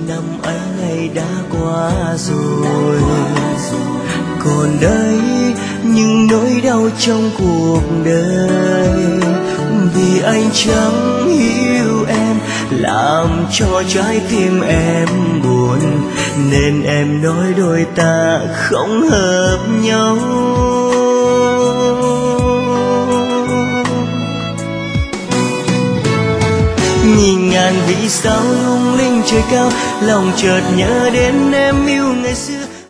năm ấy ngày đã qua rồi, còn đây những nỗi đau trong cuộc đời. Vì anh chẳng hiểu em, làm cho trái tim em buồn, nên em nói đôi ta không hợp nhau. Nhìn ngàn vì sao lung linh trời cao, lòng chợt nhớ đến em yêu ngày xưa.